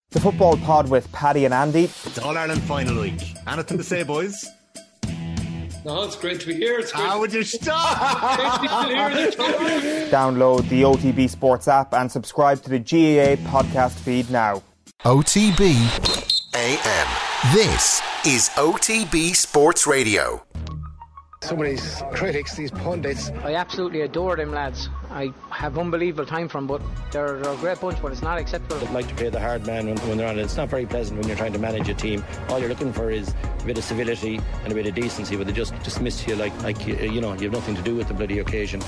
The Football Pod with Paddy and Andy. It's All-Ireland final week. Anything to say, boys? No, it's great to be here. It's great. How would you stop? Download the OTB Sports app and subscribe to the GAA podcast feed now. OTB AM. This is OTB Sports Radio. Some of these critics, these pundits, I absolutely adore them lads. I have unbelievable time for them, but they're a great bunch, but it's not acceptable. They'd like to play the hard man when they're on it. It's not very pleasant when you're trying to manage a team. All you're looking for is a bit of civility and a bit of decency, but they just dismiss you like you know, you have nothing to do with the bloody occasion.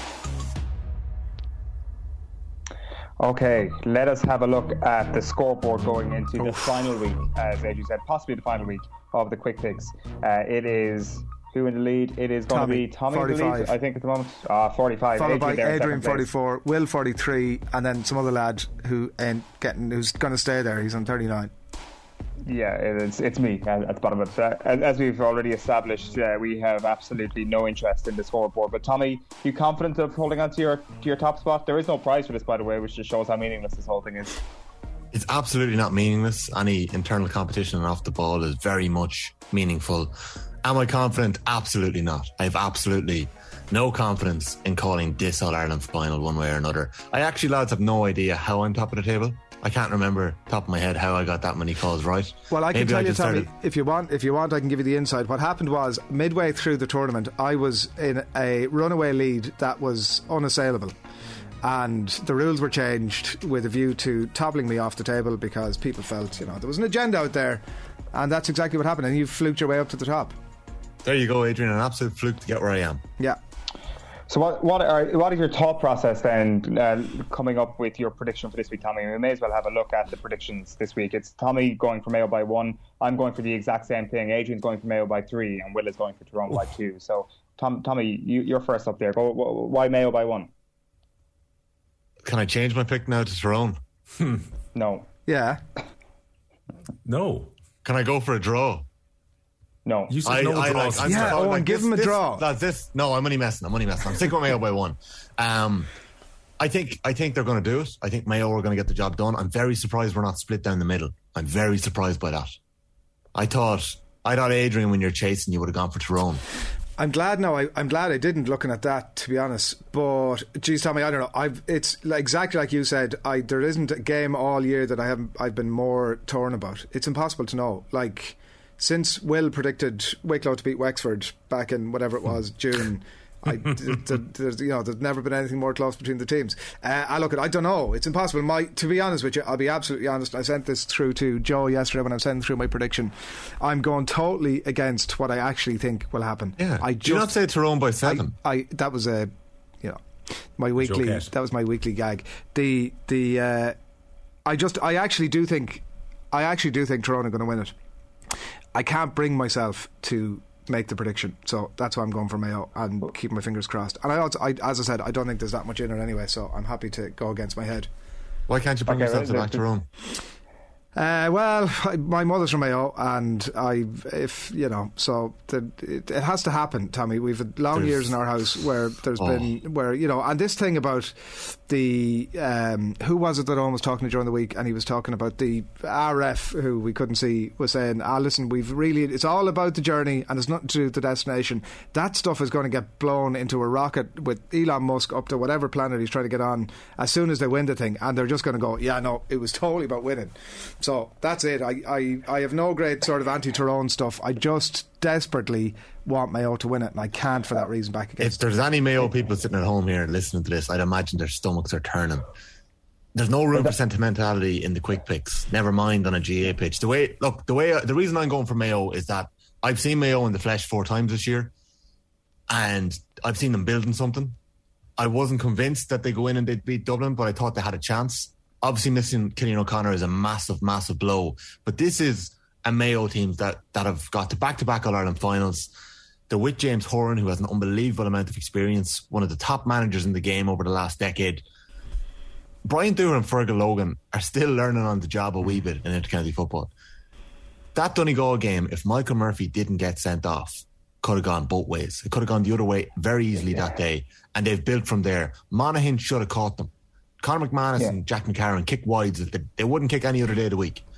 Okay, let us have a look at the scoreboard going into the final week, as Adrian said, possibly the final week of the Quick Picks. It is... Who in the lead? It is going to be Tommy 45. in the lead, I think, at the moment. 45. Followed by Adrian Adrian 44, Will 43, and then some other lad who's going to stay there. He's on 39. Yeah, it's me at the bottom of it. As we've already established, we have absolutely no interest in the scoreboard. But Tommy, you confident of holding on to your top spot? There is no prize for this, by the way, which just shows how meaningless this whole thing is. It's absolutely not meaningless. Any internal competition off the ball is very much meaningful. Am I confident? Absolutely not. I have absolutely no confidence in calling this All-Ireland final one way or another. I actually, lads, have no idea how I'm top of the table. I can't remember top of my head how I got that many calls right. Well, I can tell you, Tommy, if you want, I can give you the insight. What happened was, midway through the tournament, I was in a runaway lead that was unassailable. And the rules were changed with a view to toppling me off the table because people felt, there was an agenda out there. And that's exactly what happened. And you fluked your way up to the top. There you go, Adrian. An absolute fluke to get where I am. Yeah. So what is your thought process then coming up with your prediction for this week, Tommy? We may as well have a look at the predictions this week. It's Tommy going for Mayo by 1. I'm going for the exact same thing. Adrian's going for Mayo by 3, and Will is going for Tyrone by 2. So Tommy, you're first up there. Why Mayo by 1? Can I change my pick now to Tyrone? No. Yeah. No. Can I go for a draw? No. You said no draws. Give him a draw. No, I'm only messing. I'm sticking with Mayo by 1. I think they're going to do it. I think Mayo are going to get the job done. I'm very surprised we're not split down the middle. I'm very surprised by that. I thought Adrian, when you're chasing, you would have gone for Tyrone. I'm glad I didn't, looking at that, to be honest. But geez, Tommy, I don't know. It's exactly like you said. There isn't a game all year that I've been more torn about. It's impossible to know. Like, since Will predicted Wicklow to beat Wexford back in whatever it was, June, there's never been anything more close between the teams. I don't know. It's impossible. To be honest with you, I'll be absolutely honest. I sent this through to Joe yesterday when I was sending through my prediction. I'm going totally against what I actually think will happen. Yeah. Do you not say Tyrone by 7? That was my weekly. That was my weekly gag. I actually do think Tyrone are going to win it. I can't bring myself to make the prediction, so that's why I'm going for Mayo and keep my fingers crossed. And as I said, I don't think there's that much in it anyway, so I'm happy to go against my head. Why can't you bring yourself to back Tyrone? Well, my mother's from Mayo, and it has to happen, Tommy. We've had long years in our house where there's been and this thing about the who was it that Owen was talking to during the week, and he was talking about the RF who we couldn't see, was saying, listen, it's all about the journey and it's nothing to do with the destination. That stuff is going to get blown into a rocket with Elon Musk up to whatever planet he's trying to get on as soon as they win the thing, and they're just going to go, it was totally about winning. So that's it. I have no great sort of anti-Tyrone stuff. I just desperately want Mayo to win it, and I can't for that reason back against. If there's any Mayo people sitting at home here listening to this, I'd imagine their stomachs are turning. There's no room for sentimentality in the Quick Picks, never mind on a GA pitch. The reason I'm going for Mayo is that I've seen Mayo in the flesh 4 times this year, and I've seen them building something. I wasn't convinced that they go in and they'd beat Dublin, but I thought they had a chance. Obviously missing Cillian O'Connor is a massive, massive blow, but this is a Mayo team that have got to back-to-back All-Ireland finals. They're with James Horan, who has an unbelievable amount of experience, one of the top managers in the game over the last decade. Brian Dooher and Fergal Logan are still learning on the job a wee bit in intercounty football. That Donegal game, if Michael Murphy didn't get sent off, could have gone both ways. It could have gone the other way very easily that day, and they've built from there. Monaghan should have caught them. Conor McManus and Jack McCarron kick wides that they wouldn't kick any other day of the week.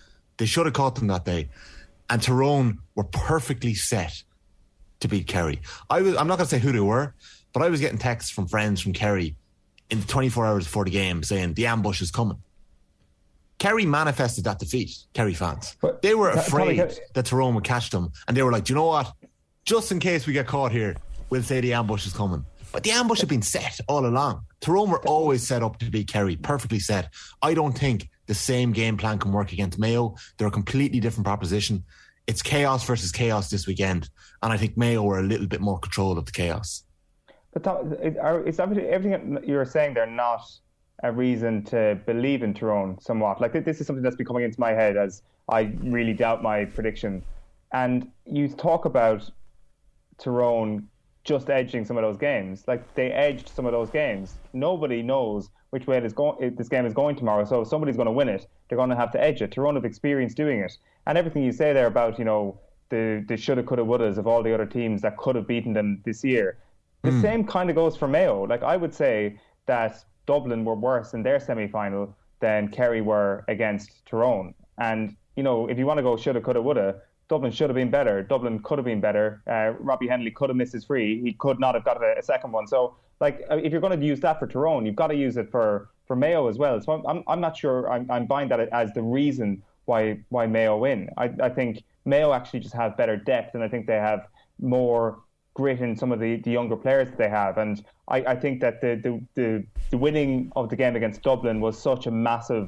They should have caught them that day. And Tyrone were perfectly set to beat Kerry. I'm not going to say who they were, but I was getting texts from friends from Kerry in the 24 hours before the game saying the ambush is coming. Kerry manifested that defeat, Kerry fans. But they were afraid that Tyrone would catch them, and they were like, do you know what? Just in case we get caught here, we'll say the ambush is coming. But the ambush had been set all along. Tyrone were always set up to beat Kerry, perfectly set. I don't think the same game plan can work against Mayo. They're a completely different proposition. It's chaos versus chaos this weekend, and I think Mayo were a little bit more control of the chaos. But is everything you're saying they're not a reason to believe in Tyrone somewhat? Like, this is something that's been coming into my head as I really doubt my prediction. And you talk about Tyrone just edging some of those games. Like, they edged some of those games. Nobody knows which way this game is going tomorrow, so if somebody's going to win it, they're going to have to edge it. Tyrone have experience doing it. And everything you say there about, the shoulda, coulda, wouldas of all the other teams that could have beaten them this year, the same kind of goes for Mayo. Like, I would say that Dublin were worse in their semi-final than Kerry were against Tyrone. And, if you want to go shoulda, coulda, woulda, Dublin should have been better. Dublin could have been better. Robbie Henley could have missed his free. He could not have got a second one. So, if you're going to use that for Tyrone, you've got to use it for Mayo as well. So I'm not sure I'm buying that as the reason why Mayo win. I think Mayo actually just have better depth, and I think they have more grit in some of the younger players that they have. And I think that the winning of the game against Dublin was such a massive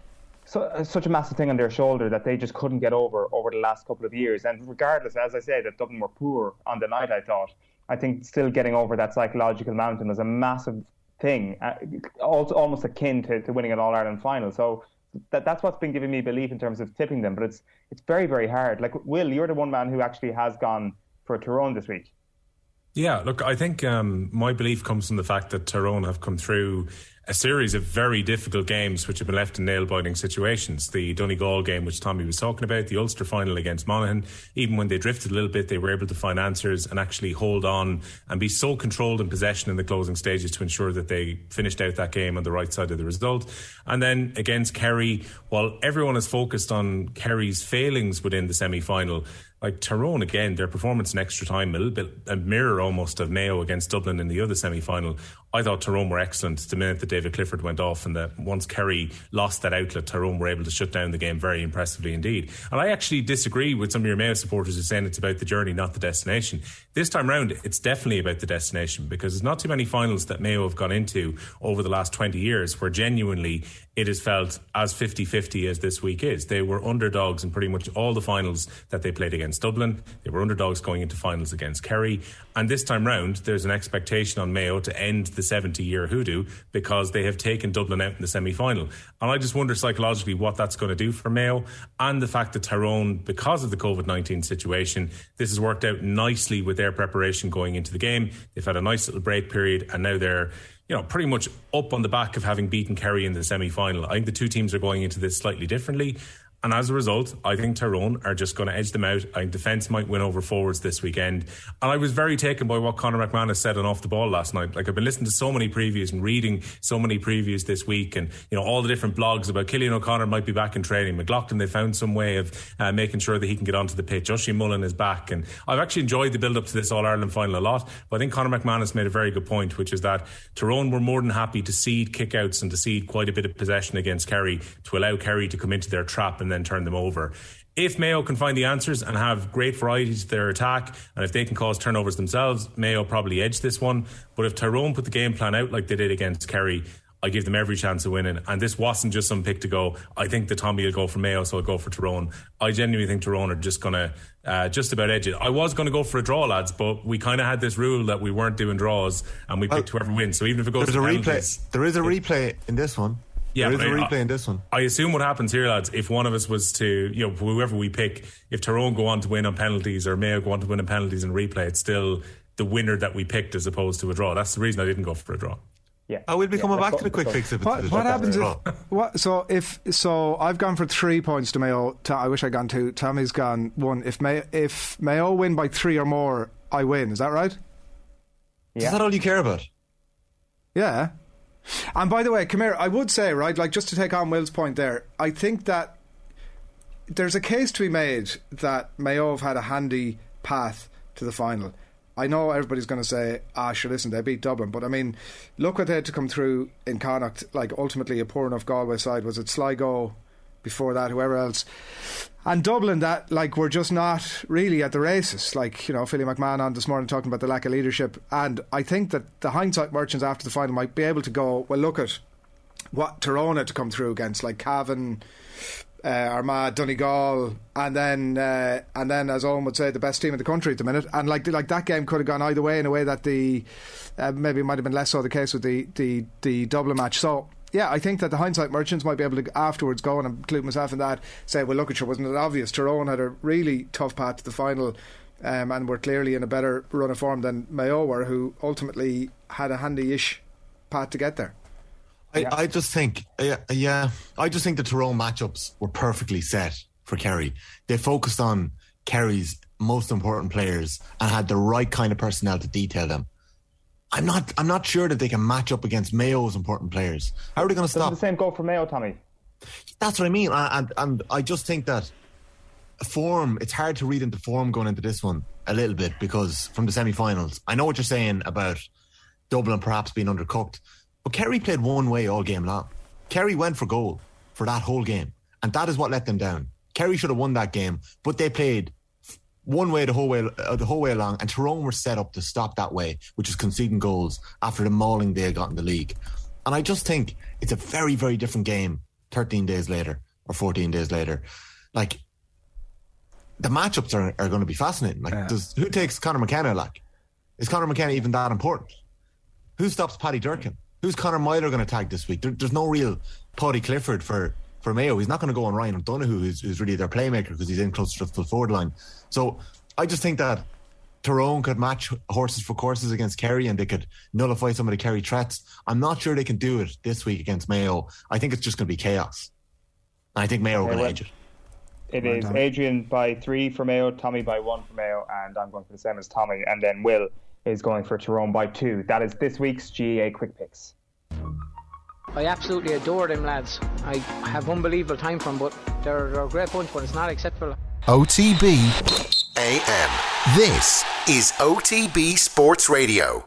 thing on their shoulder that they just couldn't get over the last couple of years. And regardless, as I say, that Dublin were poor on the night, I think still getting over that psychological mountain was a massive thing, almost akin to winning an All-Ireland final. So that's what's been giving me belief in terms of tipping them. But it's very, very hard. Like, Will, you're the one man who actually has gone for Tyrone this week. Yeah, look, I think my belief comes from the fact that Tyrone have come through a series of very difficult games which have been left in nail-biting situations. The Donegal game, which Tommy was talking about, the Ulster final against Monaghan, even when they drifted a little bit, they were able to find answers and actually hold on and be so controlled in possession in the closing stages to ensure that they finished out that game on the right side of the result. And then against Kerry, while everyone is focused on Kerry's failings within the semi-final, like Tyrone, again, their performance in extra time, a little bit a mirror almost of Mayo against Dublin in the other semi-final. I thought Tyrone were excellent the minute that David Clifford went off, and that once Kerry lost that outlet, Tyrone were able to shut down the game very impressively indeed. And I actually disagree with some of your Mayo supporters who are saying it's about the journey, not the destination. This time round, it's definitely about the destination, because there's not too many finals that Mayo have gone into over the last 20 years where genuinely it is felt as 50-50 as this week is. They were underdogs in pretty much all the finals that they played against Dublin. They were underdogs going into finals against Kerry. And this time round, there's an expectation on Mayo to end the 70-year hoodoo because they have taken Dublin out in the semi-final. And I just wonder psychologically what that's going to do for Mayo, and the fact that Tyrone, because of the COVID-19 situation, this has worked out nicely with their preparation going into the game. They've had a nice little break period, and now they're pretty much up on the back of having beaten Kerry in the semi-final. I think the two teams are going into this slightly differently. And as a result, I think Tyrone are just going to edge them out. I think defence might win over forwards this weekend. And I was very taken by what Conor McManus said on Off the Ball last night. Like, I've been listening to so many previews and reading so many previews this week, and all the different blogs about Cillian O'Connor might be back in training. McLaughlin, they found some way of making sure that he can get onto the pitch. Oisin Mullen is back, and I've actually enjoyed the build up to this All-Ireland final a lot. But I think Conor McManus made a very good point, which is that Tyrone were more than happy to cede kickouts and to cede quite a bit of possession against Kerry to allow Kerry to come into their trap and then turn them over. If Mayo can find the answers and have great variety to their attack, and if they can cause turnovers themselves, Mayo probably edge this one. But if Tyrone put the game plan out like they did against Kerry, I give them every chance of winning. And this wasn't just some pick to go, I think that Tommy will go for Mayo, so I'll go for Tyrone. I genuinely think Tyrone are just going to just about edge it. I was going to go for a draw, lads, but we kind of had this rule that we weren't doing draws, and we picked whoever wins. So even if it goes to penalties, there is a replay in this one. Yeah, there is a replay in this one. I assume what happens here, lads, if one of us was to, whoever we pick, if Tyrone go on to win on penalties or Mayo go on to win on penalties and replay, it's still the winner that we picked as opposed to a draw. That's the reason I didn't go for a draw. Yeah. I will be coming back to the quick fix. What happens so I've gone for 3 points to Mayo. I wish I'd gone 2. Tommy's gone 1. If Mayo win by 3 or more, I win. Is that right? Yeah. Is that all you care about? Yeah. And by the way, come here, I would say, right, like, just to take on Will's point there, I think that there's a case to be made that Mayo have had a handy path to the final. I know everybody's going to say, sure, listen, they beat Dublin, but I mean, look what they had to come through in Connacht. Like, ultimately a poor enough Galway side. Was it Sligo before that, whoever else? And Dublin, that, like, were just not really at the races. Like, you know, Philly McMahon on this morning talking about the lack of leadership. And I think that the hindsight merchants after the final might be able to go, well, look at what Tyrone had to come through against, like Cavan, Armagh, Donegal, and then as Owen would say, the best team in the country at the minute. And like that game could have gone either way, in a way that the maybe it might have been less so the case with the Dublin match. So yeah, I think that the hindsight merchants might be able to afterwards go, and include myself in that, say, well, look at you, wasn't it obvious? Tyrone had a really tough path to the final, and were clearly in a better run of form than Mayo were, who ultimately had a handy-ish path to get there. I just think the Tyrone matchups were perfectly set for Kerry. They focused on Kerry's most important players and had the right kind of personnel to detail them. I'm not sure that they can match up against Mayo's important players. How are they going to stop? Doesn't the same go for Mayo, Tommy? That's what I mean. And I just think that form, it's hard to read into form going into this one a little bit, because from the semi-finals, I know what you're saying about Dublin perhaps being undercooked, but Kerry played one way all game long. Kerry went for goal for that whole game, and that is what let them down. Kerry should have won that game, but they played one way the whole way along, and Tyrone were set up to stop that way, which is conceding goals after the mauling they got in the league. And I just think it's a very, very different game 13 days later or 14 days later. Like, the matchups are going to be fascinating. Like, who takes Conor McKenna? Like, is Conor McKenna even that important? Who stops Paddy Durkin? Who's Conor Myler going to tag this week? There's no real Paddy Clifford for Mayo. He's not going to go on Ryan O'Donoghue, who's really their playmaker, because he's in closer to the full forward line. So I just think that Tyrone could match horses for courses against Kerry, and they could nullify some of the Kerry threats. I'm not sure they can do it this week against Mayo. I think it's just going to be chaos. And I think Mayo are going to edge it. It is Adrian by 3 for Mayo, Tommy by 1 for Mayo, and I'm going for the same as Tommy, and then Will is going for Tyrone by 2. That is this week's GAA Quick Picks. I absolutely adore them lads. I have unbelievable time for them, but they're a great bunch, but it's not acceptable. OTB AM. This is OTB Sports Radio.